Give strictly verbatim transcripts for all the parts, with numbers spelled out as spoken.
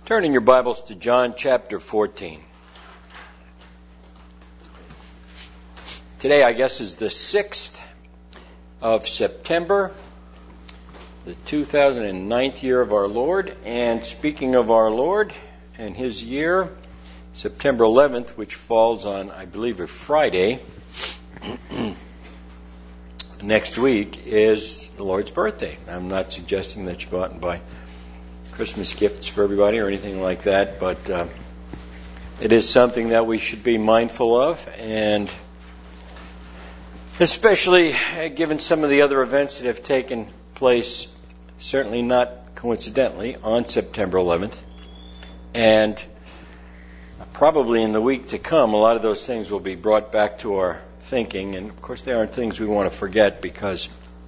Turn in your Bibles to John chapter fourteen. Today, I guess, is the sixth of September, the two thousand ninth year of our Lord. And speaking of our Lord and His year, September eleventh, which falls on, I believe, a Friday, next week, is the Lord's birthday. I'm not suggesting that you go out and buy Christmas gifts for everybody or anything like that, but uh, it is something that we should be mindful of, and especially given some of the other events that have taken place, certainly not coincidentally, on September eleventh, and probably in the week to come, a lot of those things will be brought back to our thinking, and of course they aren't things we want to forget, because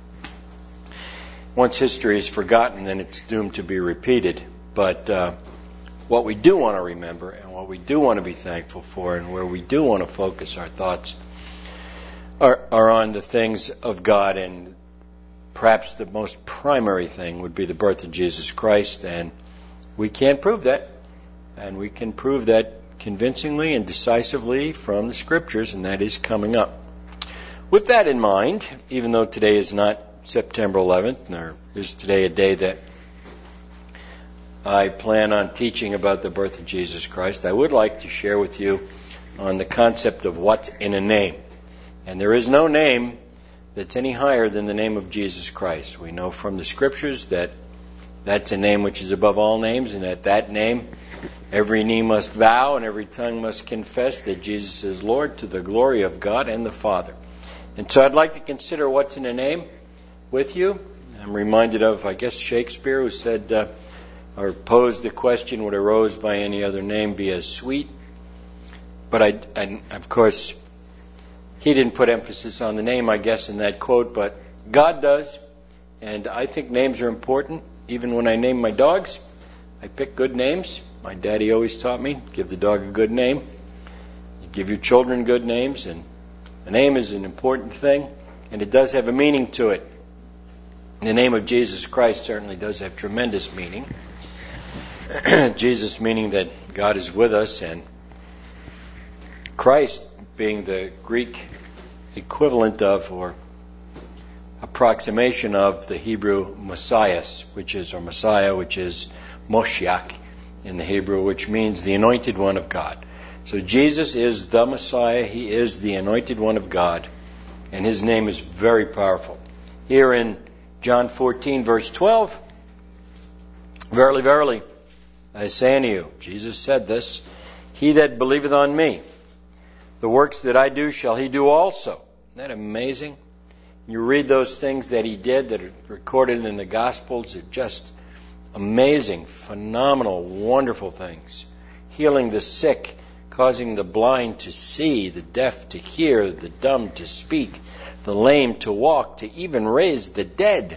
once history is forgotten, then it's doomed to be repeated. But uh, what we do want to remember, and what we do want to be thankful for, and where we do want to focus our thoughts are, are on the things of God, and perhaps the most primary thing would be the birth of Jesus Christ, and we can't prove that, and we can prove that convincingly and decisively from the Scriptures, and that is coming up. With that in mind, even though today is not September eleventh, there is today a day that I plan on teaching about the birth of Jesus Christ, I would like to share with you on the concept of what's in a name. And there is no name that's any higher than the name of Jesus Christ. We know from the Scriptures that that's a name which is above all names, and at that name every knee must bow and every tongue must confess that Jesus is Lord, to the glory of God and the Father. And so I'd like to consider what's in a name with you. I'm reminded of, I guess, Shakespeare, who said, uh, or posed the question, would a rose by any other name be as sweet? But I, and of course, he didn't put emphasis on the name, I guess, in that quote, but God does. And I think names are important. Even when I name my dogs, I pick good names. My daddy always taught me, give the dog a good name. You give your children good names, and a name is an important thing, and it does have a meaning to it. The name of Jesus Christ certainly does have tremendous meaning. Jesus meaning that God is with us, and Christ being the Greek equivalent of, or approximation of, the Hebrew Messiah, which is, or Messiah, which is Moshiach in the Hebrew, which means the anointed one of God. So Jesus is the Messiah. He is the anointed one of God, and His name is very powerful. Here in John fourteen, verse twelve, verily, verily, I say unto you, Jesus said this, he that believeth on me, the works that I do shall he do also. Isn't that amazing? You read those things that he did that are recorded in the Gospels, they're just amazing, phenomenal, wonderful things. Healing the sick, causing the blind to see, the deaf to hear, the dumb to speak, the lame to walk, to even raise the dead.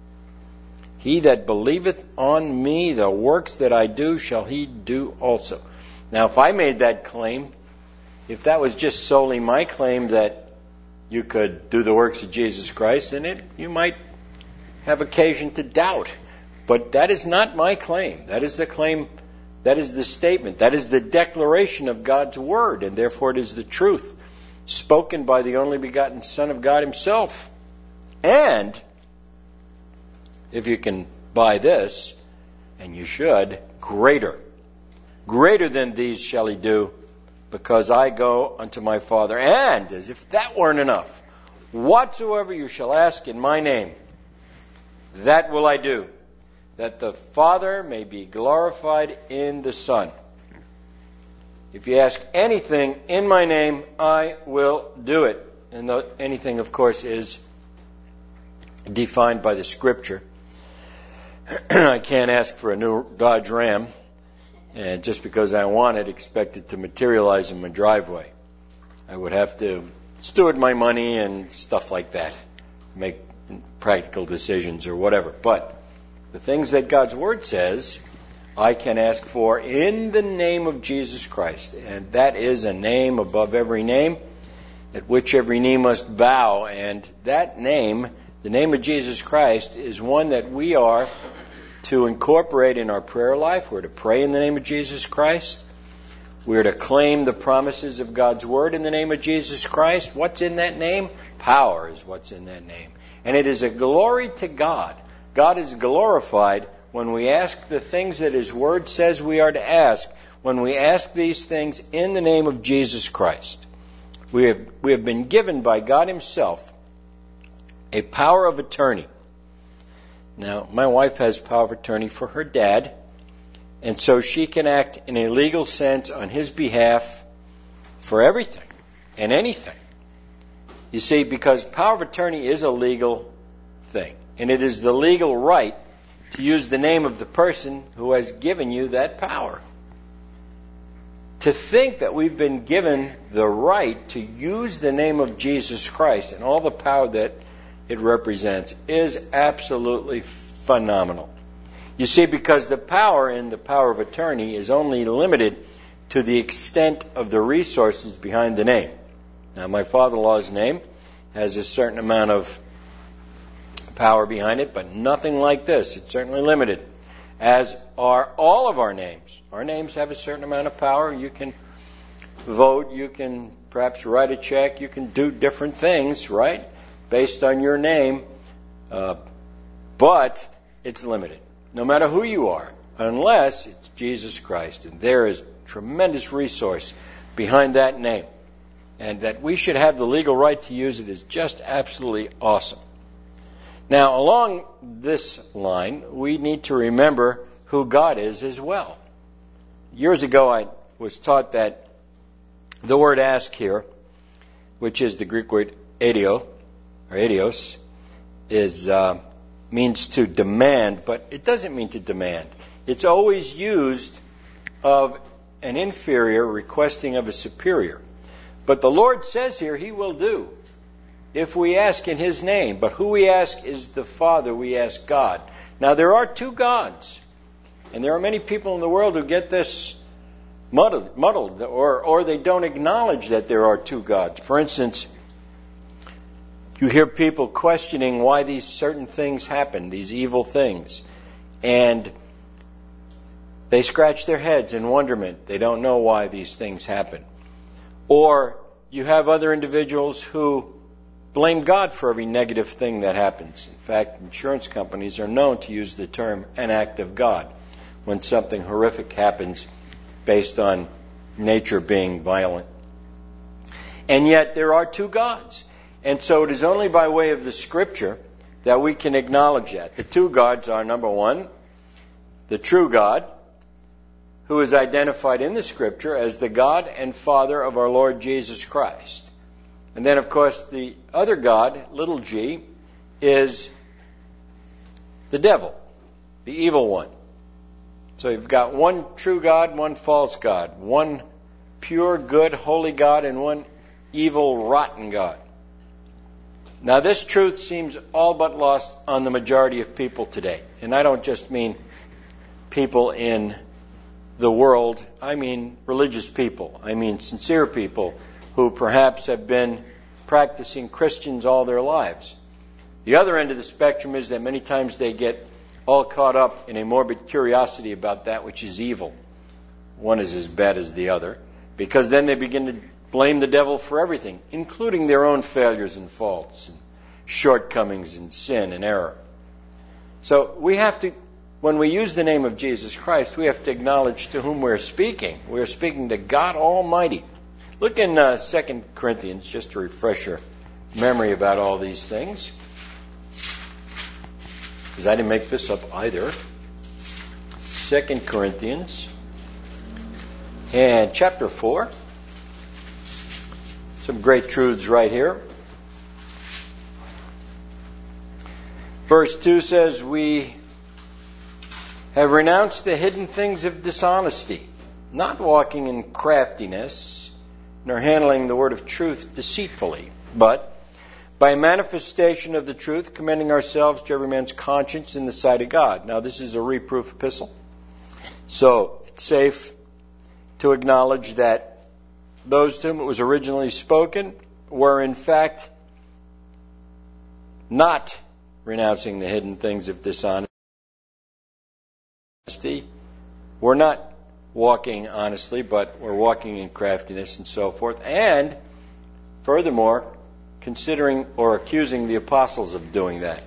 He that believeth on me, the works that I do shall he do also. Now, if I made that claim, if that was just solely my claim that you could do the works of Jesus Christ, then it, you might have occasion to doubt. But that is not my claim. That is the claim, that is the statement, that is the declaration of God's Word, and therefore it is the truth spoken by the only begotten Son of God Himself. And if you can buy this, and you should, greater. Greater than these shall He do, because I go unto my Father. And, as if that weren't enough, whatsoever you shall ask in my name, that will I do, that the Father may be glorified in the Son. If you ask anything in my name, I will do it. And the, anything, of course, is defined by the Scripture. I can't ask for a new Dodge Ram, and just because I want it, expect it to materialize in my driveway. I would have to steward my money and stuff like that, make practical decisions or whatever. But the things that God's Word says, I can ask for in the name of Jesus Christ. And that is a name above every name, at which every knee must bow. And that name, the name of Jesus Christ, is one that we are to incorporate in our prayer life. We're to pray in the name of Jesus Christ. We're to claim the promises of God's Word in the name of Jesus Christ. What's in that name? Power is what's in that name. And it is a glory to God. God is glorified when we ask the things that His Word says we are to ask, when we ask these things in the name of Jesus Christ. We have, we have been given by God Himself a power of attorney. Now, my wife has power of attorney for her dad, and so she can act in a legal sense on his behalf for everything and anything. You see, because power of attorney is a legal thing, and it is the legal right to use the name of the person who has given you that power. To think that we've been given the right to use the name of Jesus Christ and all the power that it represents is absolutely phenomenal. You see, because the power in the power of attorney is only limited to the extent of the resources behind the name. Now, my father-in-law's name has a certain amount of power behind it, but nothing like this. It's certainly limited, as are all of our names. Our names have a certain amount of power. You can vote, you can perhaps write a check, you can do different things, right, based on your name, uh, but it's limited. No matter who you are, unless it's Jesus Christ. And there is tremendous resource behind that name. And that we should have the legal right to use it is just absolutely awesome. Now, along this line, we need to remember who God is as well. Years ago, I was taught that the word ask here, which is the Greek word adio, or adios, is... Uh, means to demand, but it doesn't mean to demand. It's always used of an inferior requesting of a superior. But the Lord says here He will do if we ask in His name. But who we ask is the Father. We ask God. Now, there are two gods. And there are many people in the world who get this muddled, muddled or, or they don't acknowledge that there are two gods. For instance, you hear people questioning why these certain things happen, these evil things. And they scratch their heads in wonderment. They don't know why these things happen. Or you have other individuals who blame God for every negative thing that happens. In fact, insurance companies are known to use the term an act of God when something horrific happens based on nature being violent. And yet there are two gods. And so it is only by way of the Scripture that we can acknowledge that. The two gods are, number one, the true God, who is identified in the Scripture as the God and Father of our Lord Jesus Christ. And then, of course, the other God, little g, is the devil, the evil one. So you've got one true God, one false God, one pure, good, holy God, and one evil, rotten God. Now, this truth seems all but lost on the majority of people today. And I don't just mean people in the world. I mean religious people. I mean sincere people who perhaps have been practicing Christians all their lives. The other end of the spectrum is that many times they get all caught up in a morbid curiosity about that which is evil. One is as bad as the other, because then they begin to blame the devil for everything, including their own failures and faults and shortcomings and sin and error. So we have to, when we use the name of Jesus Christ, we have to acknowledge to whom we're speaking. We're speaking to God Almighty. Look in uh, Second Corinthians, just to refresh your memory about all these things, because I didn't make this up either. Second Corinthians and chapter four. Some great truths right here. Verse two says, we have renounced the hidden things of dishonesty, not walking in craftiness, nor handling the word of truth deceitfully, but by manifestation of the truth, commending ourselves to every man's conscience in the sight of God. Now, this is a reproof epistle, so it's safe to acknowledge that those to whom it was originally spoken were in fact not renouncing the hidden things of dishonesty. we're not walking honestly, but we're walking in craftiness and so forth. And furthermore, considering or accusing the apostles of doing that.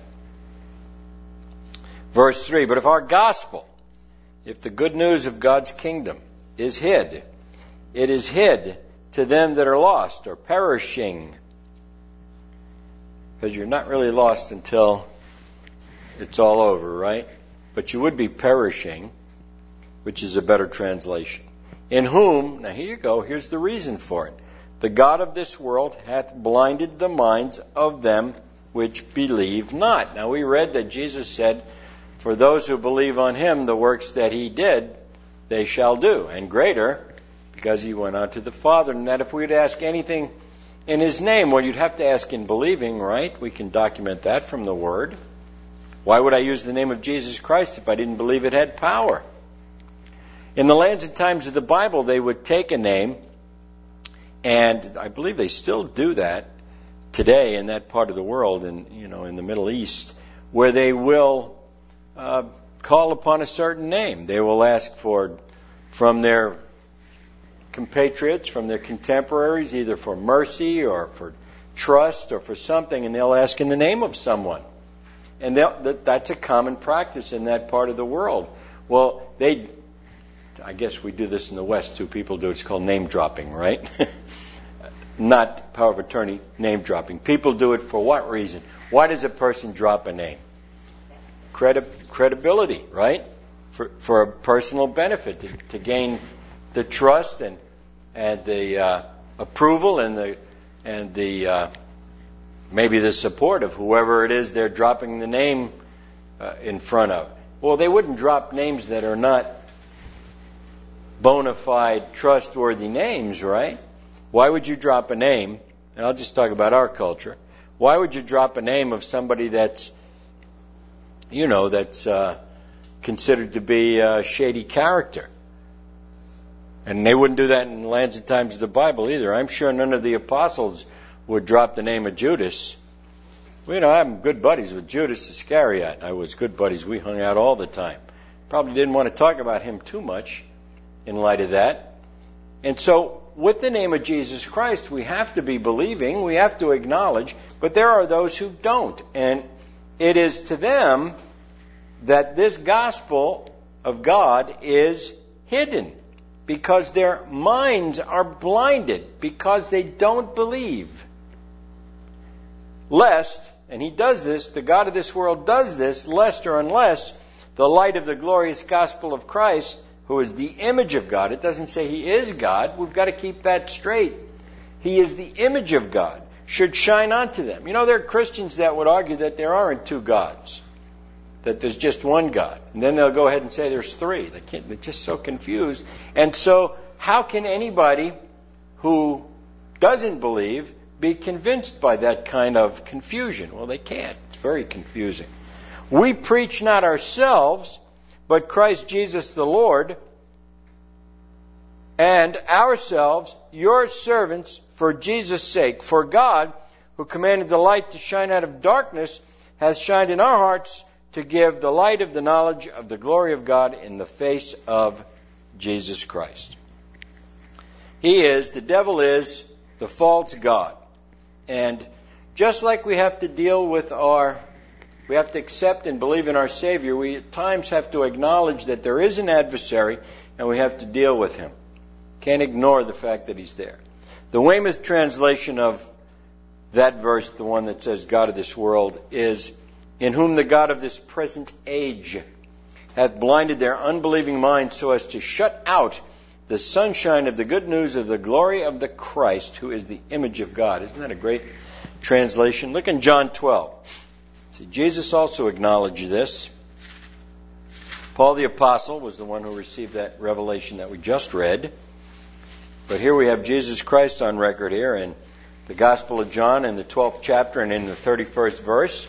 Verse three, but if our gospel, if the good news of God's kingdom is hid, it is hid to them that are lost or perishing. Because you're not really lost until it's all over, right? But you would be perishing, which is a better translation. In whom, now here you go, here's the reason for it. The God of this world hath blinded the minds of them which believe not. Now we read that Jesus said, for those who believe on him, the works that he did, they shall do, and greater, because he went on to the Father. And that if we would ask anything in his name, well, you'd have to ask in believing, right? We can document that from the Word. Why would I use the name of Jesus Christ if I didn't believe it had power? In the lands and times of the Bible, they would take a name, and I believe they still do that today in that part of the world, and you know, in the Middle East, where they will uh, call upon a certain name. They will ask for from their compatriots, from their contemporaries, either for mercy or for trust or for something, and they'll ask in the name of someone. And that, that's a common practice in that part of the world. Well, they, I guess we do this in the West too. People do it. It's called name dropping, right? Not power of attorney, name dropping. People do it for what reason? Why does a person drop a name? Credi- credibility, right? For, for a personal benefit, to, to gain the trust and and the uh, approval and the and the uh, maybe the support of whoever it is they're dropping the name uh, in front of. Well, they wouldn't drop names that are not bona fide, trustworthy names, right? Why would you drop a name? And I'll just talk about our culture. Why would you drop a name of somebody that's, you know, that's uh, considered to be a shady character? And they wouldn't do that in the lands and times of the Bible either. I'm sure none of the apostles would drop the name of Judas. Well, you know, I'm good buddies with Judas Iscariot. I was good buddies. We hung out all the time. Probably didn't want to talk about him too much in light of that. And so, with the name of Jesus Christ, we have to be believing. We have to acknowledge. But there are those who don't. And it is to them that this gospel of God is hidden, because their minds are blinded, because they don't believe. Lest, and he does this, the God of this world does this, lest or unless the light of the glorious gospel of Christ, who is the image of God, it doesn't say he is God, we've got to keep that straight. He is the image of God, should shine onto them. You know, there are Christians that would argue that there aren't two gods, that there's just one God. And then they'll go ahead and say there's three. They can't, they're just so confused. And so how can anybody who doesn't believe be convinced by that kind of confusion? Well, they can't. It's very confusing. We preach not ourselves, but Christ Jesus the Lord, and ourselves your servants for Jesus' sake. For God, who commanded the light to shine out of darkness, hath shined in our hearts to give the light of the knowledge of the glory of God in the face of Jesus Christ. He is, the devil is, the false god. And just like we have to deal with our, we have to accept and believe in our Savior, we at times have to acknowledge that there is an adversary and we have to deal with him. Can't ignore the fact that he's there. The Weymouth translation of that verse, the one that says God of this world, is, in whom the God of this present age hath blinded their unbelieving minds so as to shut out the sunshine of the good news of the glory of the Christ, who is the image of God. Isn't that a great translation? Look in John twelve. See, Jesus also acknowledged this. Paul the Apostle was the one who received that revelation that we just read. But here we have Jesus Christ on record here in the Gospel of John in the twelfth chapter and in the thirty-first verse.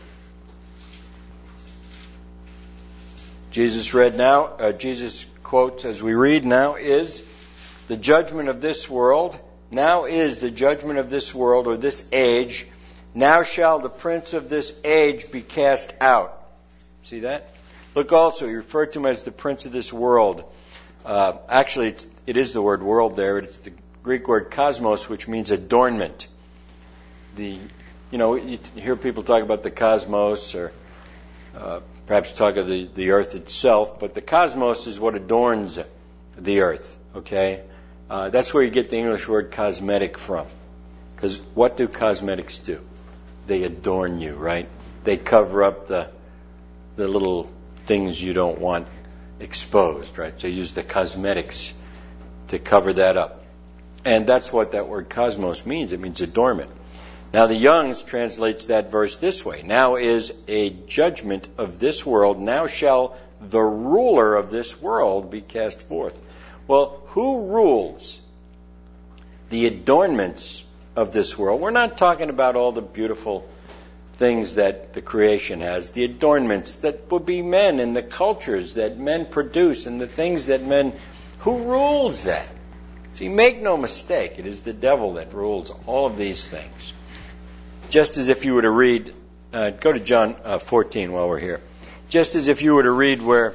Jesus read now, uh, Jesus quotes as we read, now is the judgment of this world, now is the judgment of this world or this age, now shall the prince of this age be cast out. See that? Look also, he referred to him as the prince of this world. Uh, actually, it's, it is the word world there. It's the Greek word cosmos, which means adornment. The, you know, you hear people talk about the cosmos, or uh, perhaps talk of the, the earth itself, but the cosmos is what adorns the earth, okay? Uh, that's where you get the English word cosmetic from. Because what do cosmetics do? They adorn you, right? They cover up the the little things you don't want exposed, right? So you use the cosmetics to cover that up. And that's what that word cosmos means. It means adornment. Now the Young's translates that verse this way. Now is a judgment of this world. Now shall the ruler of this world be cast forth. Well, who rules the adornments of this world? We're not talking about all the beautiful things that the creation has, the adornments that would be men and the cultures that men produce and the things that men, who rules that? See, make no mistake, it is the devil that rules all of these things. Just as if you were to read, uh, go to John uh, fourteen while we're here. Just as if you were to read where,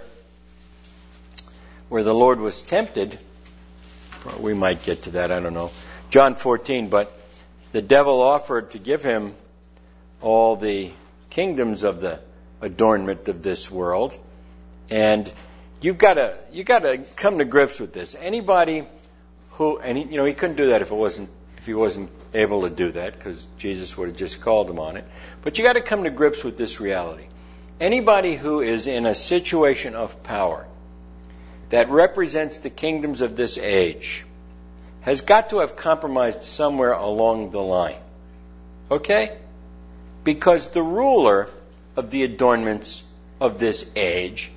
where the Lord was tempted, we might get to that, I don't know. John fourteen, but the devil offered to give him all the kingdoms of the adornment of this world. And you've got to you got to come to grips with this. Anybody who, and he, you know, he couldn't do that if it wasn't if he wasn't able to do that, because Jesus would have just called him on it. But you got to come to grips with this reality. Anybody who is in a situation of power that represents the kingdoms of this age has got to have compromised somewhere along the line. Okay? Because the ruler of the adornments of this age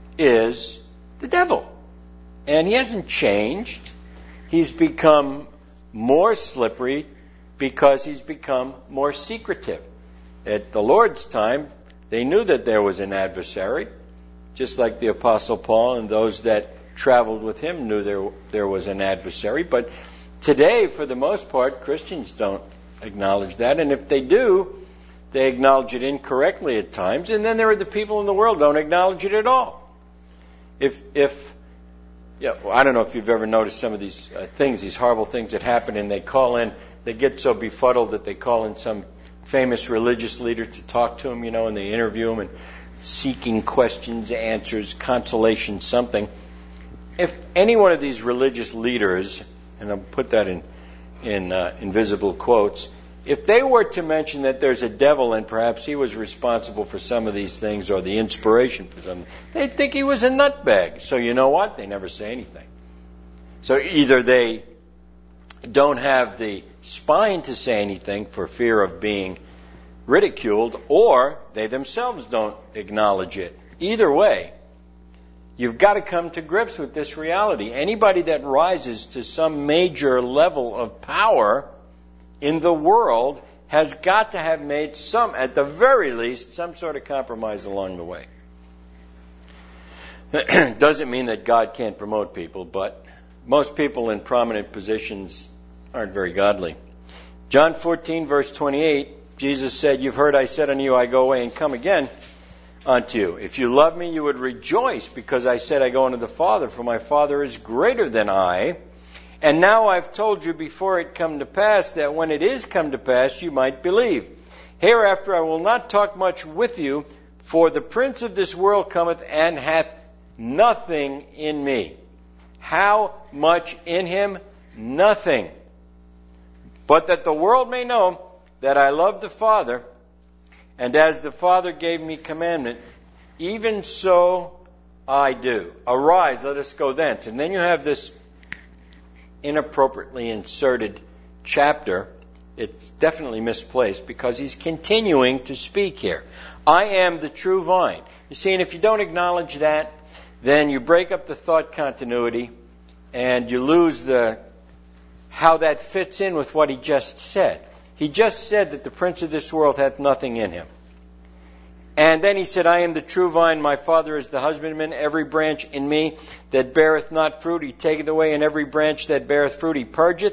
is the devil. And he hasn't changed. He's become more slippery because he's become more secretive. At the Lord's time, they knew that there was an adversary, just like the Apostle Paul and those that traveled with him knew there, there was an adversary. But today, for the most part, Christians don't acknowledge that. And if they do, they acknowledge it incorrectly at times. And then there are the people in the world who don't acknowledge it at all. If, if yeah, well, I don't know if you've ever noticed some of these uh, things, these horrible things that happen, and they call in, they get so befuddled that they call in some famous religious leader to talk to them, you know, and they interview him and seeking questions, answers, consolation, something. If any one of these religious leaders, and I'll put that in, in uh, invisible quotes, if they were to mention that there's a devil and perhaps he was responsible for some of these things or the inspiration for them, they'd think he was a nutbag. So you know what? They never say anything. So either they don't have the spine to say anything for fear of being ridiculed, or they themselves don't acknowledge it. Either way, you've got to come to grips with this reality. Anybody that rises to some major level of power in the world has got to have made some, at the very least, some sort of compromise along the way. Doesn't mean that God can't promote people, but most people in prominent positions aren't very godly. John fourteen, verse twenty-eight, Jesus said, "You've heard I said unto you, I go away and come again unto you. If you love me, you would rejoice, because I said I go unto the Father, for my Father is greater than I. And now I've told you before it come to pass, that when it is come to pass, you might believe. Hereafter I will not talk much with you, for the prince of this world cometh and hath nothing in me." How much in him? Nothing. "But that the world may know that I love the Father, and as the Father gave me commandment, even so I do. Arise, let us go thence." And then you have this inappropriately inserted chapter. It's definitely misplaced because he's continuing to speak here. I am the true vine. You see, and if you don't acknowledge that, then you break up the thought continuity and you lose the how that fits in with what he just said. He just said that the prince of this world hath nothing in him. And then he said, "I am the true vine, my Father is the husbandman. Every branch in me that beareth not fruit, he taketh away, and every branch that beareth fruit, he purgeth,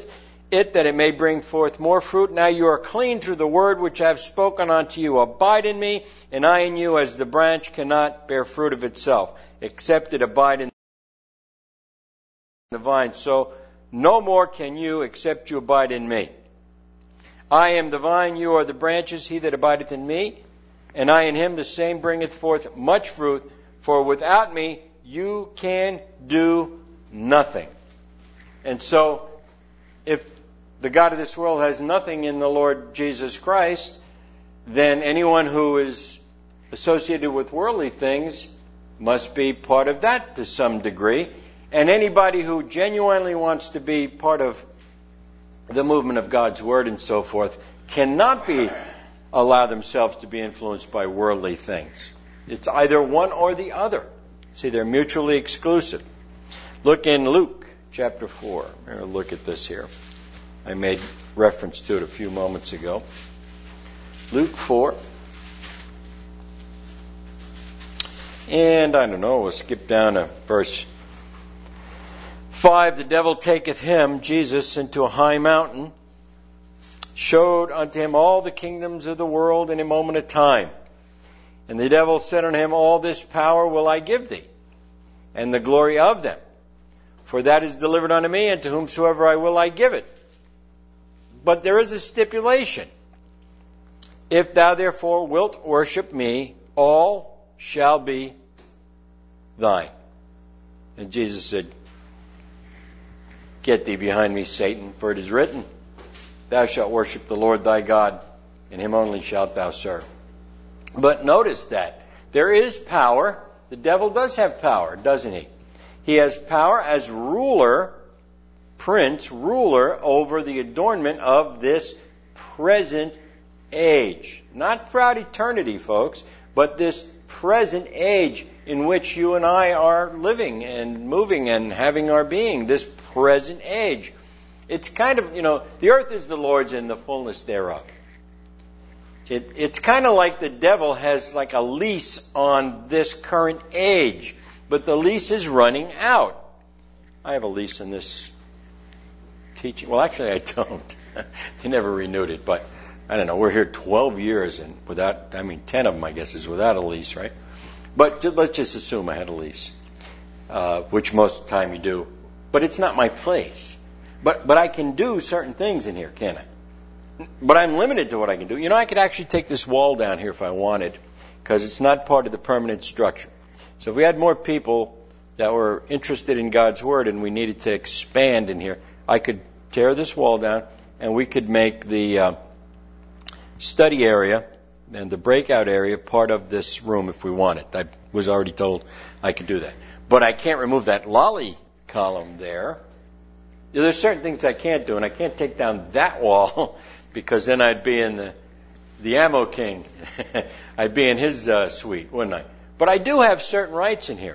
it that it may bring forth more fruit. Now you are clean through the word which I have spoken unto you. Abide in me, and I in you, as the branch cannot bear fruit of itself, except it abide in the vine. So no more can you, except you abide in me. I am the vine, you are the branches. He that abideth in me, and I in him, the same bringeth forth much fruit. For without me you can do nothing. And so, if the God of this world has nothing in the Lord Jesus Christ, then anyone who is associated with worldly things must be part of that to some degree. And anybody who genuinely wants to be part of the movement of God's Word and so forth cannot be allow themselves to be influenced by worldly things. It's either one or the other. See, they're mutually exclusive. Look in Luke chapter four. We'll look at this here. I made reference to it a few moments ago. Luke four. And I don't know, we'll skip down to verse five. The devil taketh him, Jesus, into a high mountain, showed unto him all the kingdoms of the world in a moment of time. And the devil said unto him, all this power will I give thee, and the glory of them. For that is delivered unto me, and to whomsoever I will I give it. But there is a stipulation. If thou therefore wilt worship me, all shall be thine. And Jesus said, get thee behind me, Satan, for it is written, thou shalt worship the Lord thy God, and him only shalt thou serve. But notice that there is power. The devil does have power, doesn't he? He has power as ruler, prince, ruler over the adornment of this present age. Not throughout eternity, folks, but this present age in which you and I are living and moving and having our being, this present age. It's kind of, you know, the earth is the Lord's and the fullness thereof. It, it's kind of like the devil has like a lease on this current age, but the lease is running out. I have a lease on this teaching. Well, actually, I don't. They never renewed it, but I don't know. We're here twelve years, and without, I mean, ten of them, I guess, is without a lease, right? But just, let's just assume I had a lease, uh, which most of the time you do. But it's not my place. But but I can do certain things in here, can't I? But I'm limited to what I can do. You know, I could actually take this wall down here if I wanted, because it's not part of the permanent structure. So if we had more people that were interested in God's Word and we needed to expand in here, I could tear this wall down and we could make the uh, study area and the breakout area part of this room if we wanted. I was already told I could do that. But I can't remove that lolly column there. There's certain things I can't do, and I can't take down that wall because then I'd be in the the ammo king. I'd be in his uh, suite, wouldn't I? But I do have certain rights in here.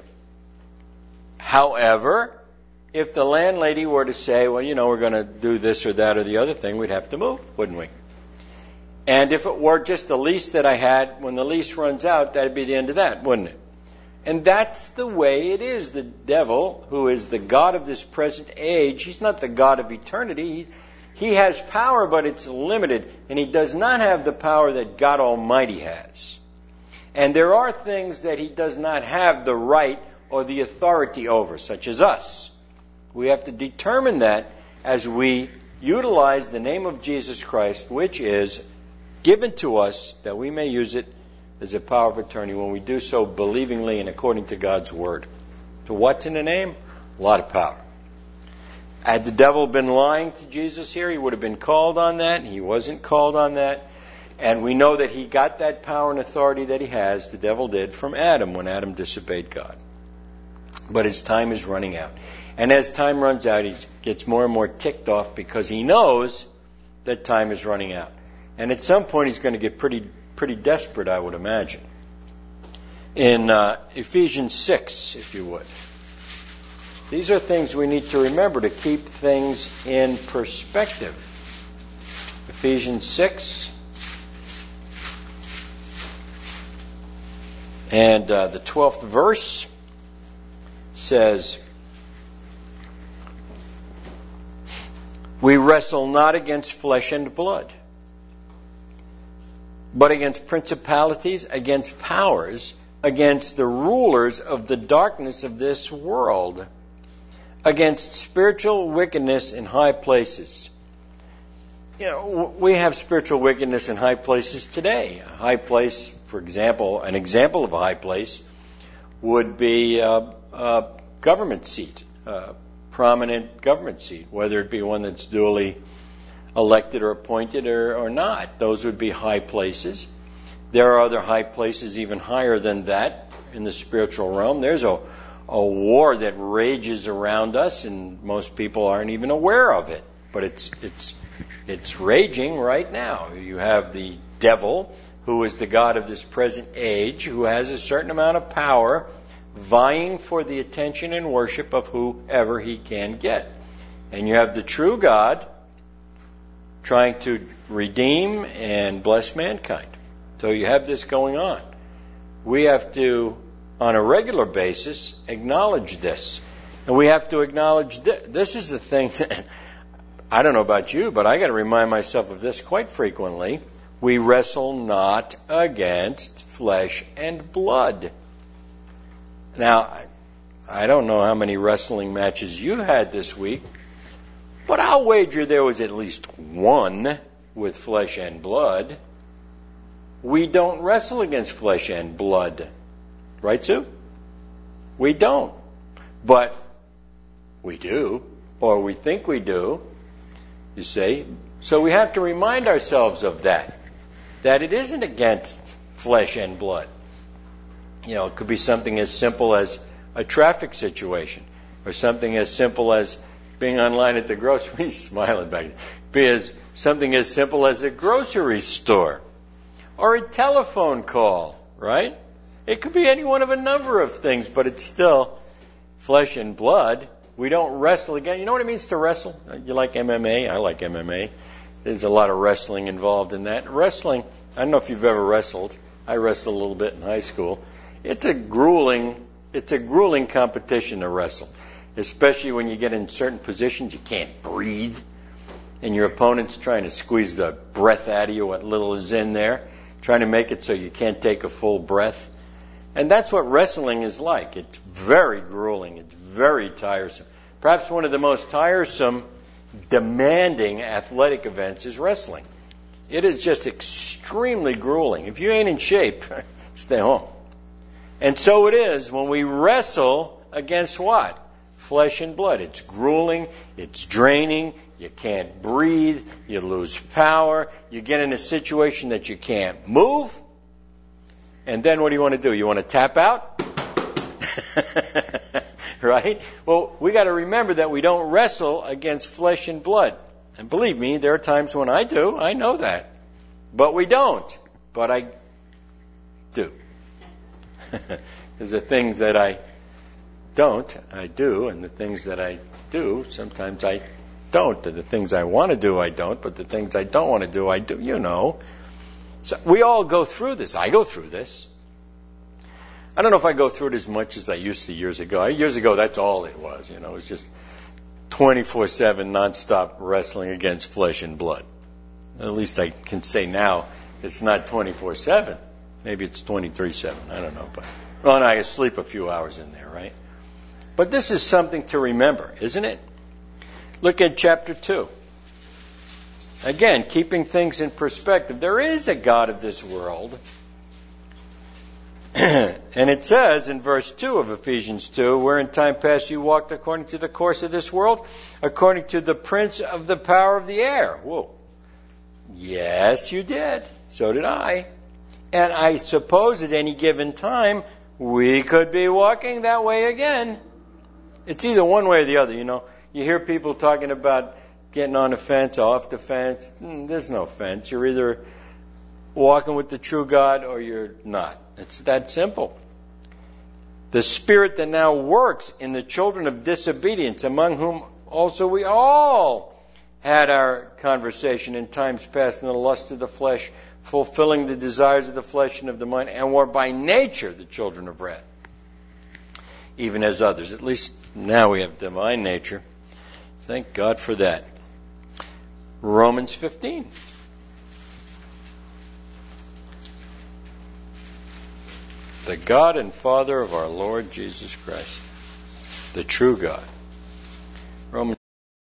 However, if the landlady were to say, well, you know, we're going to do this or that or the other thing, we'd have to move, wouldn't we? And if it were just a lease that I had, when the lease runs out, that'd be the end of that, wouldn't it? And that's the way it is. The devil, who is the God of this present age, he's not the God of eternity. He, he has power, but it's limited. And he does not have the power that God Almighty has. And there are things that he does not have the right or the authority over, such as us. We have to determine that as we utilize the name of Jesus Christ, which is given to us that we may use it as a power of attorney when we do so believingly and according to God's Word. So what's in the name? A lot of power. Had the devil been lying to Jesus here, he would have been called on that. He wasn't called on that. And we know that he got that power and authority that he has, the devil did, from Adam when Adam disobeyed God. But his time is running out. And as time runs out, he gets more and more ticked off because he knows that time is running out. And at some point he's going to get pretty pretty desperate, I would imagine. In uh, Ephesians six, if you would. These are things we need to remember to keep things in perspective. Ephesians six. And uh, the twelfth verse says, We wrestle not against flesh and blood, but against principalities, against powers, against the rulers of the darkness of this world, against spiritual wickedness in high places. You know, we have spiritual wickedness in high places today. A high place, for example, an example of a high place would be a, a government seat, a prominent government seat, whether it be one that's duly elected or appointed or, or not. Those would be high places. There are other high places even higher than that in the spiritual realm. There's a, a war that rages around us, and most people aren't even aware of it. But it's it's it's raging right now. You have the devil, who is the god of this present age, who has a certain amount of power, vying for the attention and worship of whoever he can get. And you have the true God trying to redeem and bless mankind. So you have this going on. We have to, on a regular basis, acknowledge this. And we have to acknowledge this. This is the thing that, I don't know about you, but I got to remind myself of this quite frequently. We wrestle not against flesh and blood. Now, I don't know how many wrestling matches you had this week, but I'll wager there was at least one with flesh and blood. We don't wrestle against flesh and blood. Right, Sue? We don't. But we do, or we think we do, you see. So we have to remind ourselves of that, that it isn't against flesh and blood. You know, it could be something as simple as a traffic situation, or something as simple as being online at the grocery, he's smiling back, be as something as simple as a grocery store, or a telephone call, right? It could be any one of a number of things, but it's still flesh and blood. We don't wrestle again. You know what it means to wrestle? You like M M A? I like M M A. There's a lot of wrestling involved in that. Wrestling, I don't know if you've ever wrestled. I wrestled a little bit in high school. It's a grueling, it's a grueling competition to wrestle, especially when you get in certain positions you can't breathe, and your opponent's trying to squeeze the breath out of you, what little is in there, trying to make it so you can't take a full breath. And that's what wrestling is like. It's very grueling. It's very tiresome. Perhaps one of the most tiresome, demanding athletic events is wrestling. It is just extremely grueling. If you ain't in shape, stay home. And so it is when we wrestle against what? Flesh and blood. It's grueling. It's draining. You can't breathe. You lose power. You get in a situation that you can't move. And then what do you want to do? You want to tap out? Right? Well, we got to remember that we don't wrestle against flesh and blood. And believe me, there are times when I do. I know that. But we don't. But I do. There's the things that I don't, I do. And the things that I do, sometimes I don't. And the things I want to do, I don't. But the things I don't want to do, I do. You know. So we all go through this. I go through this. I don't know if I go through it as much as I used to years ago. Years ago, that's all it was. You know, it was just twenty-four seven nonstop wrestling against flesh and blood. At least I can say now it's not twenty-four seven. Maybe it's twenty-three seven. I don't know. But well, and I sleep a few hours in there, right? But this is something to remember, isn't it? Look at chapter two. Again, keeping things in perspective. There is a God of this world. And it says in verse two of Ephesians two, where in time past you walked according to the course of this world, according to the prince of the power of the air. Whoa. Yes, you did. So did I. And I suppose at any given time, we could be walking that way again. It's either one way or the other, you know. You hear people talking about getting on the fence, off the fence. There's no fence. You're either walking with the true God or you're not. It's that simple. The spirit that now works in the children of disobedience, among whom also we all had our conversation in times past in the lust of the flesh, fulfilling the desires of the flesh and of the mind, and were by nature the children of wrath, even as others. At least now we have divine nature. Thank God for that. Romans fifteen. The God and Father of our Lord Jesus Christ, the true God. Romans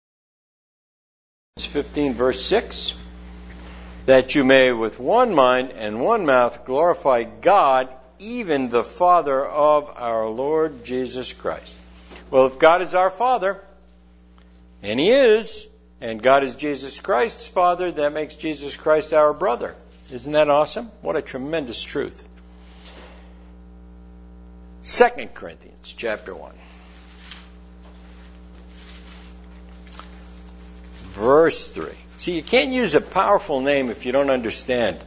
fifteen, verse six. That you may with one mind and one mouth glorify God, even the Father of our Lord Jesus Christ. Well, if God is our Father, and He is, and God is Jesus Christ's Father, that makes Jesus Christ our brother. Isn't that awesome? What a tremendous truth. Second Corinthians chapter one. Verse three. See, you can't use a powerful name if you don't understand.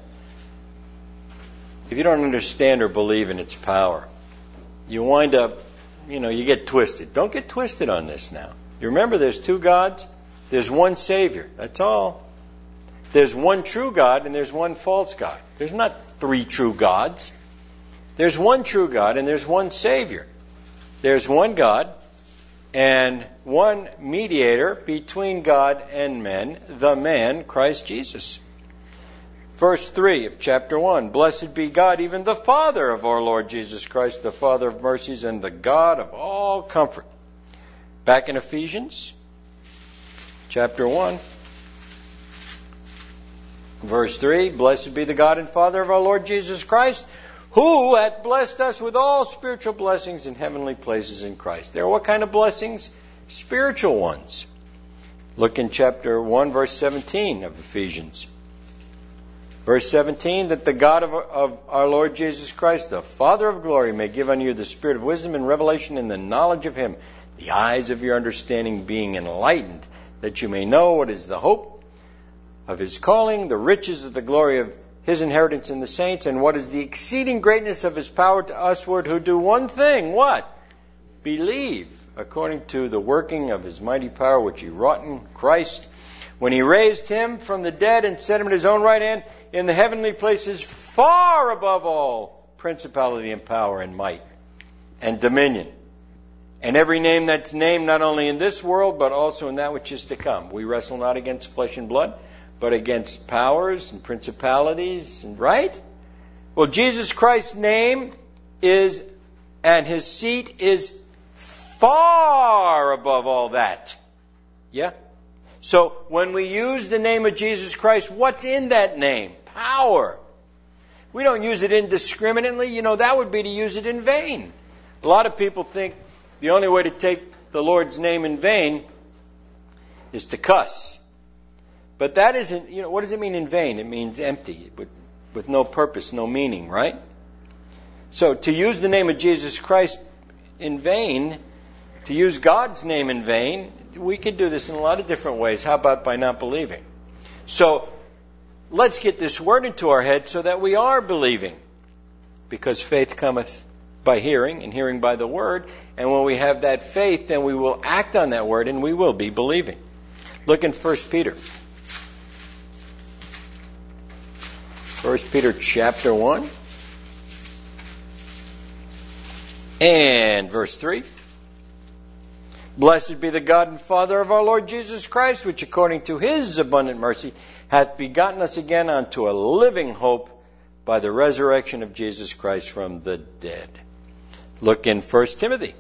If you don't understand or believe in its power. You wind up, you know, you get twisted. Don't get twisted on this now. You remember there's two gods? There's one Savior. That's all. There's one true God and there's one false God. There's not three true gods. There's one true God and there's one Savior. There's one God and one mediator between God and men, the man, Christ Jesus. Verse three of chapter one, Blessed be God, even the Father of our Lord Jesus Christ, the Father of mercies and the God of all comfort. Back in Ephesians chapter one, verse three, Blessed be the God and Father of our Lord Jesus Christ, who hath blessed us with all spiritual blessings in heavenly places in Christ. There are what kind of blessings? Spiritual ones. Look in chapter one, verse seventeen of Ephesians. Verse seventeen, that the God of, of our Lord Jesus Christ, the Father of glory, may give unto you the spirit of wisdom and revelation in the knowledge of Him, the eyes of your understanding being enlightened, that you may know what is the hope of His calling, the riches of the glory of His inheritance in the saints, and what is the exceeding greatness of His power to usward who do one thing, what? Believe, according to the working of His mighty power which He wrought in Christ, when He raised Him from the dead and set Him at His own right hand in the heavenly places, far above all principality and power and might and dominion, and every name that's named not only in this world, but also in that which is to come. We wrestle not against flesh and blood, but against powers and principalities, and right? Well, Jesus Christ's name is, and His seat is far above all that. Yeah? So, when we use the name of Jesus Christ, what's in that name? Power. We don't use it indiscriminately. You know, that would be to use it in vain. A lot of people think the only way to take the Lord's name in vain is to cuss. But that isn't, you know, what does it mean in vain? It means empty, with, with no purpose, no meaning, right? So to use the name of Jesus Christ in vain, to use God's name in vain, we could do this in a lot of different ways. How about by not believing? So let's get this word into our head so that we are believing. Because faith cometh by hearing, and hearing by the word. And when we have that faith, then we will act on that word, and we will be believing. Look in First Peter. First Peter chapter one. And verse three. Blessed be the God and Father of our Lord Jesus Christ, which according to His abundant mercy hath begotten us again unto a living hope by the resurrection of Jesus Christ from the dead. Look in First Timothy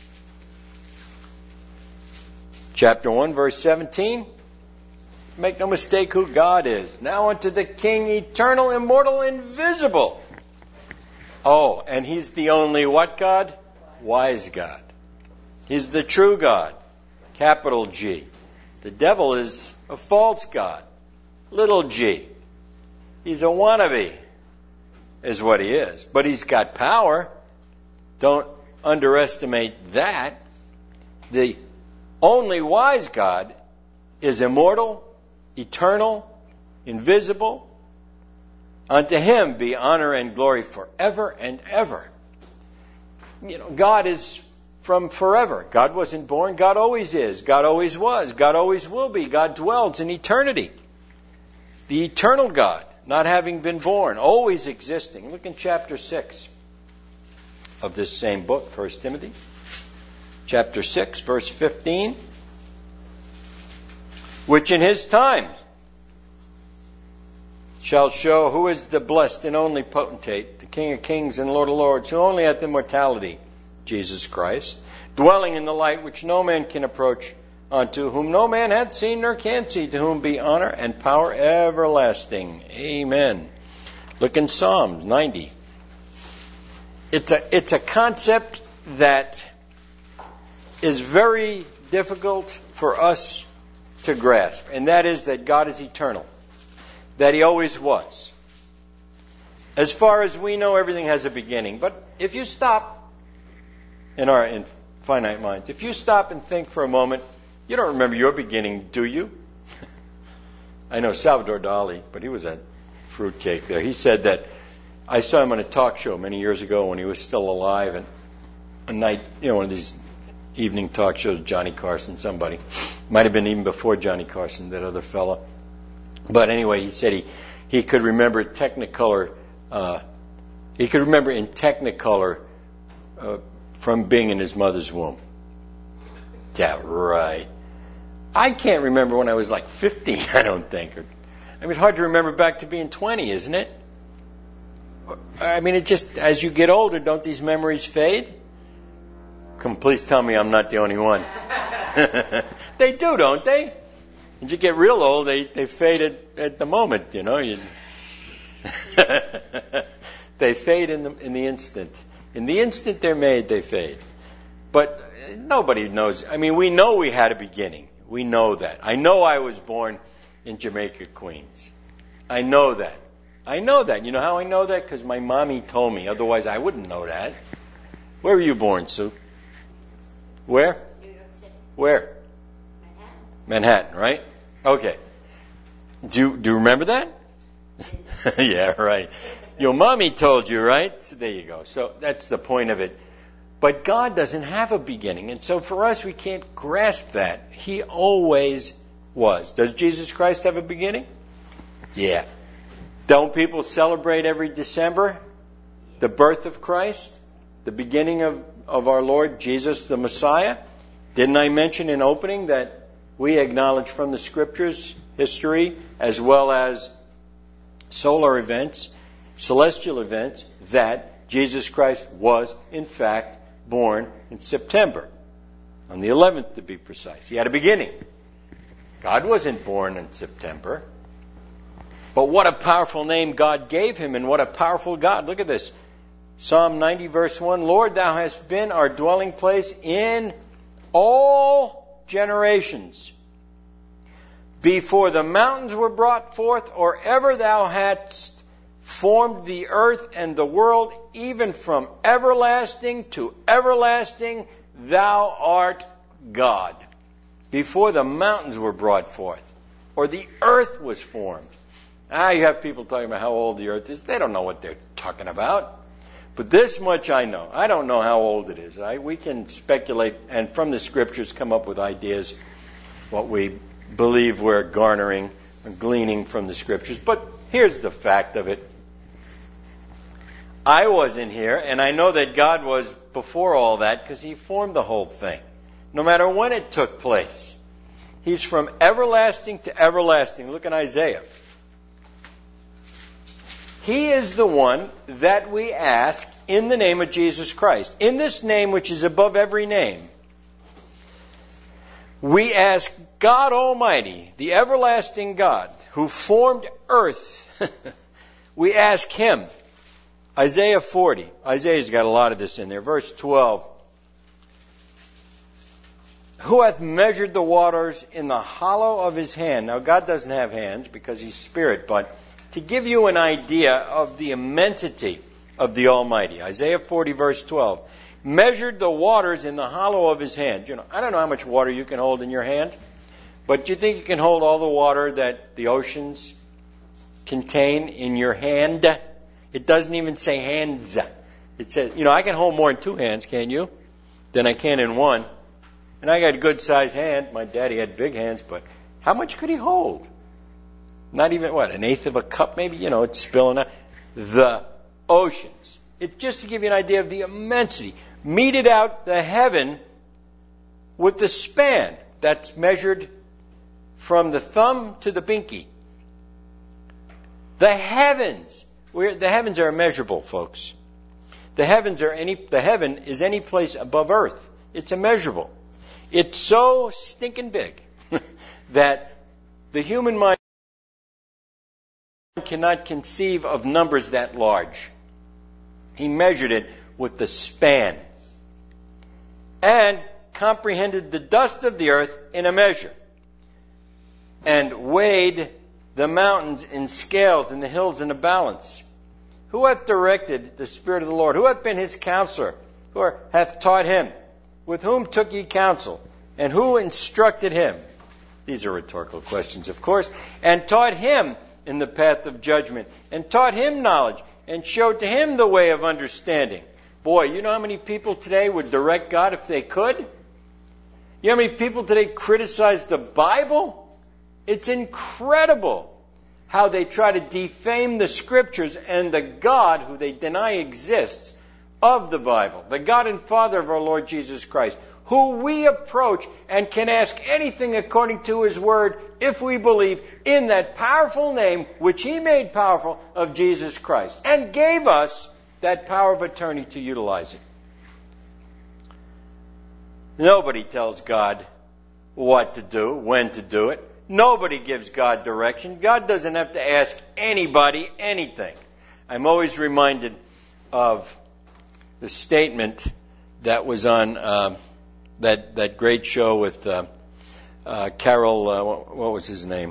chapter one, verse seventeen. Make no mistake who God is. Now unto the King, eternal, immortal, invisible. Oh, and He's the only what God? Wise God. He's the true God. Capital G. The devil is a false God. Little g. He's a wannabe, is what he is. But he's got power. Don't underestimate that. The only wise God is immortal, eternal, invisible. Unto Him be honor and glory forever and ever. You know, God is from forever. God wasn't born. God always is. God always was. God always will be. God dwells in eternity. The eternal God, not having been born, always existing. Look in chapter six of this same book, First Timothy. Chapter six, verse fifteen. Which in His time, shall show who is the blessed and only potentate, the King of kings and Lord of lords, who only hath immortality, Jesus Christ, dwelling in the light which no man can approach unto, whom no man hath seen nor can see, to whom be honor and power everlasting. Amen. Look in Psalms ninety. It's a, it's a concept that is very difficult for us to grasp, and that is that God is eternal, that He always was. As far as we know, everything has a beginning. But if you stop in our in finite minds, if you stop and think for a moment, you don't remember your beginning, do you? I know Salvador Dali, but he was a fruitcake there. He said that, I saw him on a talk show many years ago when he was still alive, and a night, you know, one of these evening talk shows, Johnny Carson, somebody. Might have been even before Johnny Carson, that other fellow. But anyway, he said he, he could remember Technicolor, uh, he could remember in Technicolor uh, from being in his mother's womb. Yeah, right. I can't remember when I was like fifteen, I don't think. Or, I mean, it's hard to remember back to being twenty, isn't it? I mean, it just, as you get older, don't these memories fade? Come, please tell me I'm not the only one. They do, don't they? As you get real old, they, they fade at, at the moment, you know. You they fade in the, in the instant. In the instant they're made, they fade. But nobody knows. I mean, we know we had a beginning. We know that. I know I was born in Jamaica, Queens. I know that. I know that. You know how I know that? Because my mommy told me. Otherwise, I wouldn't know that. Where were you born, Sue? Where? New York City. Where? Manhattan. Manhattan, right? Okay. Do you, do you remember that? Yeah, right. Your mommy told you, right? So there you go. So that's the point of it. But God doesn't have a beginning. And so for us, we can't grasp that. He always was. Does Jesus Christ have a beginning? Yeah. Don't people celebrate every December the birth of Christ? The beginning of, of our Lord Jesus the Messiah? Didn't I mention in opening that we acknowledge from the Scriptures, history, as well as solar events, celestial events, that Jesus Christ was, in fact, born in September, on the eleventh to be precise. He had a beginning. God wasn't born in September. But what a powerful name God gave him, and what a powerful God. Look at this. Psalm ninety, verse one, Lord, thou hast been our dwelling place in all generations. Before the mountains were brought forth, or ever thou hadst formed the earth and the world, even from everlasting to everlasting, thou art God. Before the mountains were brought forth, or the earth was formed. Ah, you have people talking about how old the earth is. They don't know what they're talking about. But this much I know. I don't know how old it is. I, we can speculate and from the Scriptures come up with ideas, what we believe we're garnering and gleaning from the Scriptures. But here's the fact of it. I wasn't here, and I know that God was before all that because He formed the whole thing, no matter when it took place. He's from everlasting to everlasting. Look in Isaiah. He is the one that we ask in the name of Jesus Christ. In this name which is above every name, we ask God Almighty, the everlasting God, who formed earth. We ask Him. Isaiah forty. Isaiah's got a lot of this in there. Verse twelve. Who hath measured the waters in the hollow of His hand? Now, God doesn't have hands because He's Spirit, but to give you an idea of the immensity of the Almighty. Isaiah forty, verse twelve. Measured the waters in the hollow of His hand. You know, I don't know how much water you can hold in your hand, but do you think you can hold all the water that the oceans contain in your hand? It doesn't even say hands. It says, you know, I can hold more in two hands, can you? Than I can in one. And I got a good sized hand. My daddy had big hands, but how much could he hold? Not even, what, an eighth of a cup maybe? You know, it's spilling out. The oceans. It's just to give you an idea of the immensity. Meted out the heaven with the span that's measured from the thumb to the pinky. The heavens. We're, the heavens are immeasurable, folks. The heavens are any. The heaven is any place above earth. It's immeasurable. It's so stinking big that the human mind cannot conceive of numbers that large. He measured it with the span and comprehended the dust of the earth in a measure and weighed the mountains in scales and the hills in a balance. Who hath directed the Spirit of the Lord? Who hath been his counselor? Who hath taught him? With whom took ye counsel? And who instructed him? These are rhetorical questions, of course. And taught him in the path of judgment, and taught him knowledge, and showed to him the way of understanding. Boy, you know how many people today would direct God if they could? You know how many people today criticize the Bible? It's incredible how they try to defame the Scriptures and the God who they deny exists of the Bible, the God and Father of our Lord Jesus Christ, who we approach and can ask anything according to His Word if we believe in that powerful name which He made powerful of Jesus Christ and gave us that power of attorney to utilize it. Nobody tells God what to do, when to do it. Nobody gives God direction. God doesn't have to ask anybody anything. I'm always reminded of the statement that was on uh, that that great show with uh, uh, Carol. Uh, what, what was his name?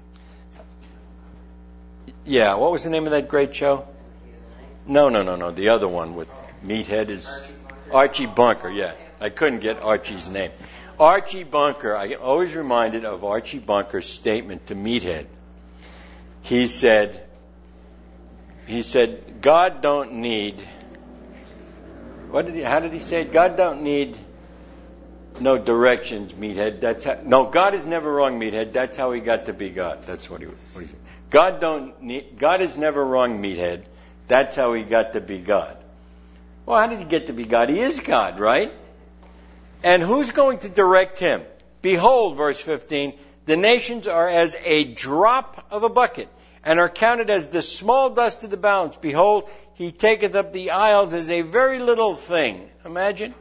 Yeah, what was the name of that great show? No, no, no, no. The other one with Meathead is Archie Bunker. Yeah, I couldn't get Archie's name. Archie Bunker, I get always reminded of Archie Bunker's statement to Meathead. He said, he said, God don't need, what did he, how did he say it? God don't need no directions, Meathead. That's how, no, God is never wrong, Meathead. That's how he got to be God. That's what he, what he said. God don't need, God is never wrong, Meathead. That's how he got to be God. Well, how did he get to be God? He is God, right? And who's going to direct him? Behold, verse fifteen, the nations are as a drop of a bucket, and are counted as the small dust of the balance. Behold, he taketh up the isles as a very little thing. Imagine.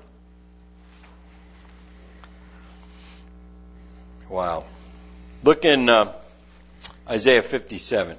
Wow. Look in uh, Isaiah fifty-seven.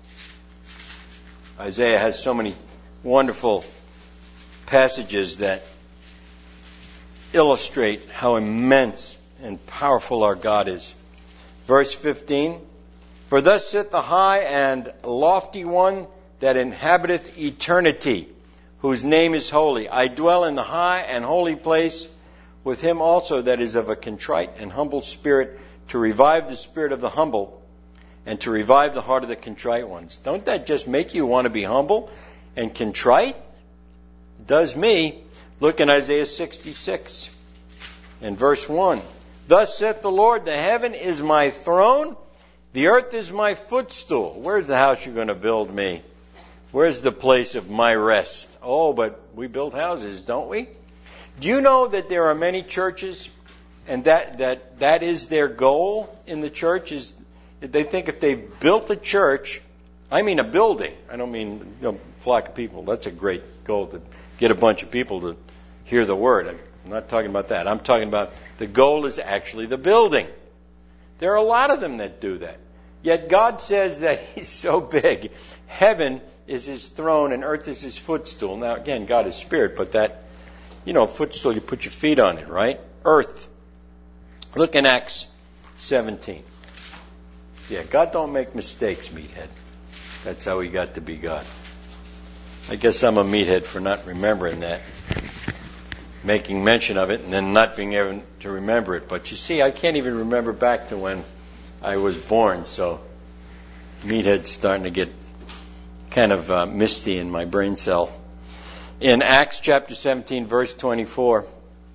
Isaiah has so many wonderful passages that illustrate how immense and powerful our God is. Verse fifteen, for thus saith the high and lofty one that inhabiteth eternity, whose name is holy. I dwell in the high and holy place with him also that is of a contrite and humble spirit, to revive the spirit of the humble and to revive the heart of the contrite ones. Don't that just make you want to be humble and contrite? It does me. Look in Isaiah sixty-six and verse one. Thus saith the Lord, the heaven is my throne, the earth is my footstool. Where's the house you're going to build me? Where's the place of my rest? Oh, but we build houses, don't we? Do you know that there are many churches, and that, that, that is their goal in the church, is they think if they built a church, I mean a building, I don't mean you know, flock of people. That's a great goal, to get a bunch of people to hear the word. I'm not talking about that. I'm talking about the goal is actually the building. There are a lot of them that do that. Yet God says that He's so big. Heaven is His throne and earth is His footstool. Now, again, God is spirit, but that, you know, footstool, you put your feet on it, right? Earth. Look in Acts seventeen. Yeah, God don't make mistakes, meathead. That's how He got to be God. I guess I'm a meathead for not remembering that, making mention of it, and then not being able to remember it. But you see, I can't even remember back to when I was born, so meathead's starting to get kind of uh, misty in my brain cell. In Acts chapter seventeen, verse twenty-four,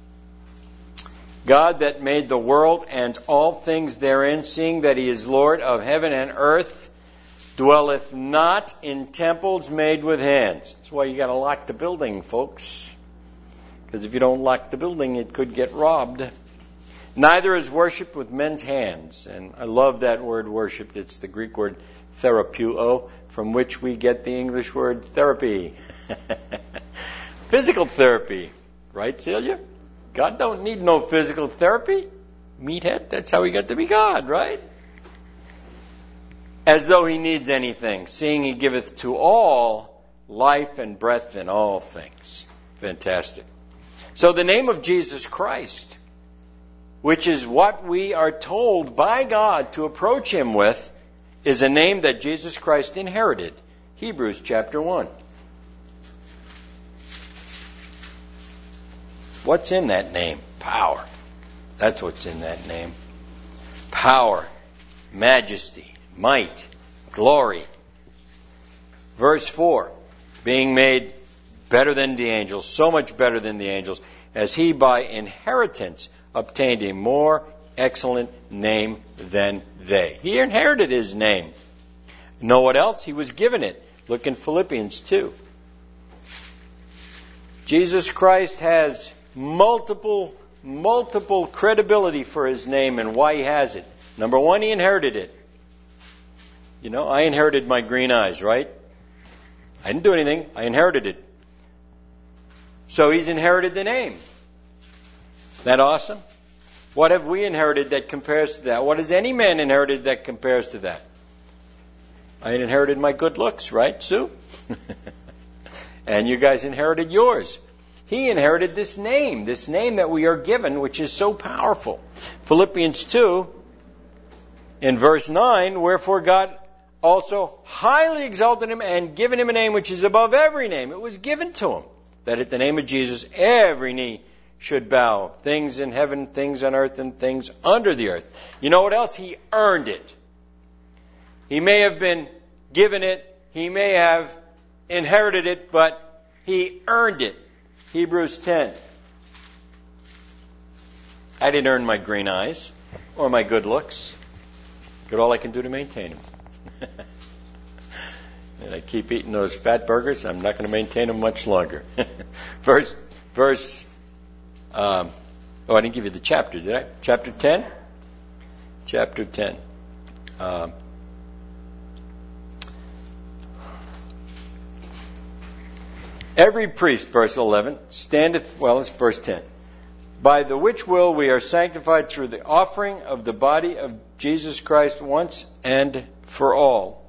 God that made the world and all things therein, seeing that He is Lord of heaven and earth, dwelleth not in temples made with hands. That's why you got to lock the building, folks. Because if you don't lock the building, it could get robbed. Neither is worshipped with men's hands. And I love that word worshipped. It's the Greek word therapeuo, from which we get the English word therapy. Physical therapy. Right, Celia? God don't need no physical therapy. Meathead, that's how he got to be God, right? As though he needs anything, seeing he giveth to all life and breath in all things. Fantastic. So the name of Jesus Christ, which is what we are told by God to approach him with, is a name that Jesus Christ inherited. Hebrews chapter one. What's in that name? Power. That's what's in that name. Power, majesty, might, glory. Verse four, being made better than the angels, so much better than the angels, as he by inheritance obtained a more excellent name than they. He inherited his name. You know what else? He was given it. Look in Philippians two. Jesus Christ has multiple, multiple credibility for his name and why he has it. Number one, he inherited it. You know, I inherited my green eyes, right? I didn't do anything. I inherited it. So he's inherited the name. Isn't that awesome? What have we inherited that compares to that? What has any man inherited that compares to that? I inherited my good looks, right, Sue? And you guys inherited yours. He inherited this name, this name that we are given, which is so powerful. Philippians two, in verse nine, wherefore God also highly exalted him and given him a name which is above every name. It was given to him, that at the name of Jesus every knee should bow, things in heaven, things on earth, and things under the earth. You know what else? He earned it. He may have been given it, he may have inherited it, but he earned it. Hebrews ten. I didn't earn my green eyes or my good looks. But all I can do to maintain them. And I keep eating those fat burgers, I'm not going to maintain them much longer. verse, verse, um, oh, I didn't give you the chapter, did I? Chapter ten? Chapter ten. Um, Every priest, verse eleven, standeth, well, it's verse ten. By the which will we are sanctified through the offering of the body of Jesus Christ once and for all.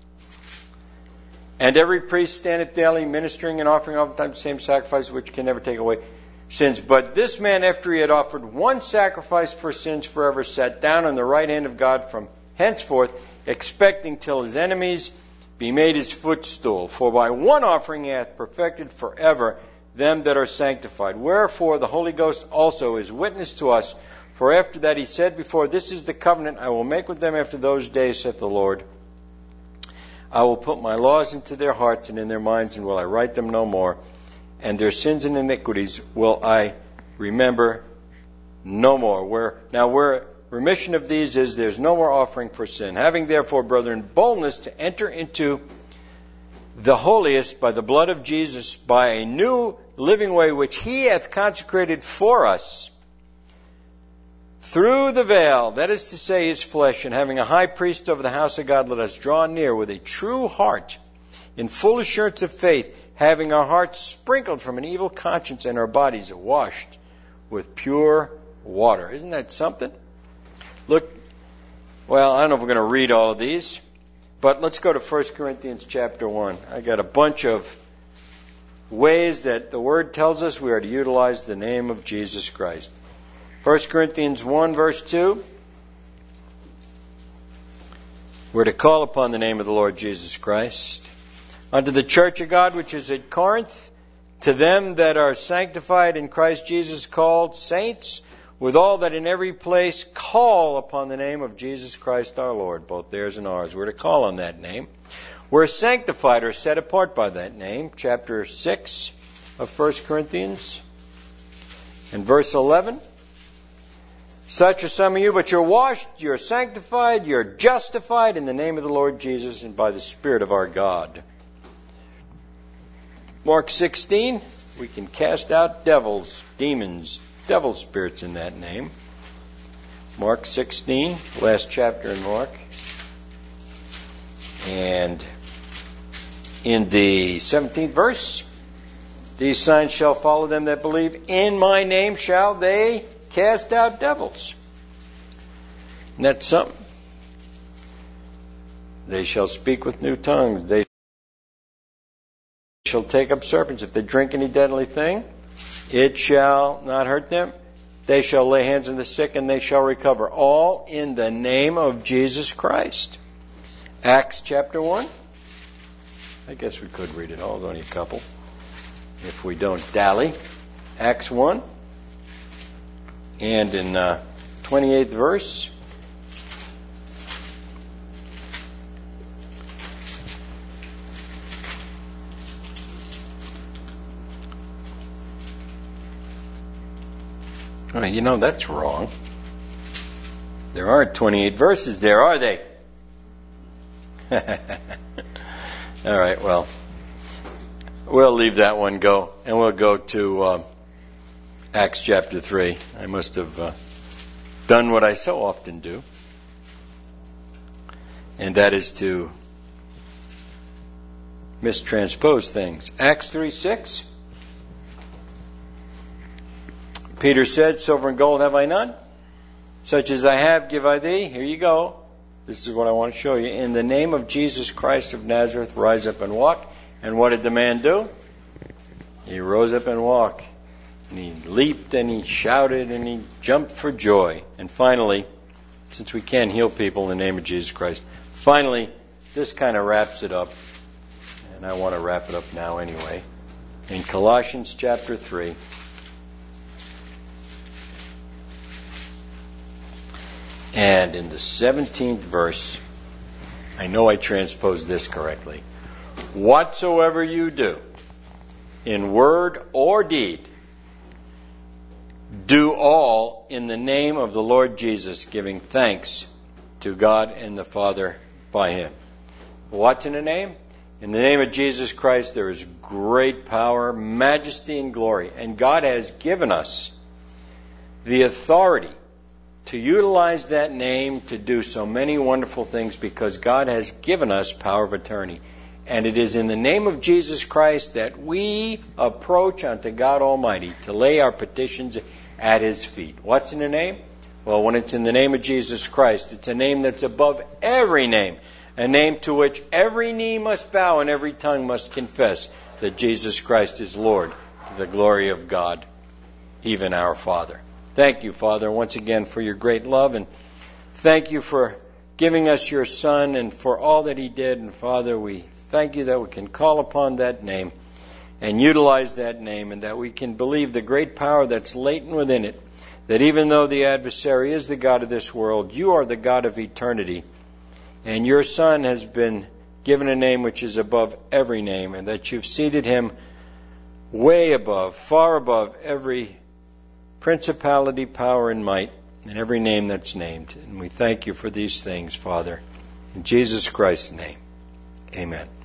And every priest standeth daily ministering and offering oftentimes the same sacrifice which can never take away sins. But this man, after he had offered one sacrifice for sins forever, sat down on the right hand of God from henceforth, expecting till his enemies be made his footstool. For by one offering he hath perfected forever them that are sanctified. Wherefore the Holy Ghost also is witness to us. For after that he said before, this is the covenant I will make with them after those days, saith the Lord. I will put my laws into their hearts and in their minds, and will I write them no more. And their sins and iniquities will I remember no more. Where now where remission of these is, there's no more offering for sin. Having therefore, brethren, boldness to enter into the holiest by the blood of Jesus, by a new living way which he hath consecrated for us, through the veil, that is to say, his flesh, and having a high priest over the house of God, let us draw near with a true heart, in full assurance of faith, having our hearts sprinkled from an evil conscience and our bodies washed with pure water. Isn't that something? Look, well, I don't know if we're going to read all of these, but let's go to First Corinthians chapter one. I got a bunch of ways that the Word tells us we are to utilize the name of Jesus Christ. First Corinthians one, verse two. We're to call upon the name of the Lord Jesus Christ. Unto the church of God which is at Corinth, to them that are sanctified in Christ Jesus, called saints, with all that in every place call upon the name of Jesus Christ our Lord, both theirs and ours. We're to call on that name. We're sanctified or set apart by that name. Chapter six of First Corinthians and verse eleven. Such are some of you, but you're washed, you're sanctified, you're justified in the name of the Lord Jesus and by the Spirit of our God. Mark sixteen, we can cast out devils, demons, devil spirits in that name. Mark sixteen, last chapter in Mark. And in the seventeenth verse, these signs shall follow them that believe. In my name shall they cast out devils. And that's something. They shall speak with new tongues. They shall take up serpents. If they drink any deadly thing, it shall not hurt them. They shall lay hands on the sick and they shall recover. All in the name of Jesus Christ. Acts chapter one. I guess we could read it all. There's only a couple. If we don't dally. Acts one. And in uh, twenty-eighth verse. Well, you know, that's wrong. There aren't twenty-eight verses there, are they? All right, well, we'll leave that one go, and we'll go to uh, Acts chapter three. I must have uh, done what I so often do, and that is to mistranspose things. Acts three six. Peter said, silver and gold have I none. Such as I have give I thee. Here you go. This is what I want to show you. In the name of Jesus Christ of Nazareth, rise up and walk. And what did the man do? He rose up and walked. And he leaped and he shouted and he jumped for joy. And finally, since we can heal people in the name of Jesus Christ, finally, this kind of wraps it up. And I want to wrap it up now anyway. In Colossians chapter three. And in the seventeenth verse, I know I transposed this correctly. Whatsoever you do, in word or deed, do all in the name of the Lord Jesus, giving thanks to God and the Father by Him. What's in the name? In the name of Jesus Christ, there is great power, majesty, and glory. And God has given us the authority to utilize that name to do so many wonderful things because God has given us power of attorney. And it is in the name of Jesus Christ that we approach unto God Almighty to lay our petitions at His feet. What's in the name? Well, when it's in the name of Jesus Christ, it's a name that's above every name. A name to which every knee must bow and every tongue must confess that Jesus Christ is Lord, to the glory of God, even our Father. Thank you, Father, once again for your great love, and thank you for giving us your Son and for all that He did. And Father, we thank you that we can call upon that name and utilize that name, and that we can believe the great power that's latent within it, that even though the adversary is the God of this world, you are the God of eternity, and your Son has been given a name which is above every name, and that you've seated Him way above, far above every principality, power, and might, and every name that's named. And we thank you for these things, Father. In Jesus Christ's name, amen.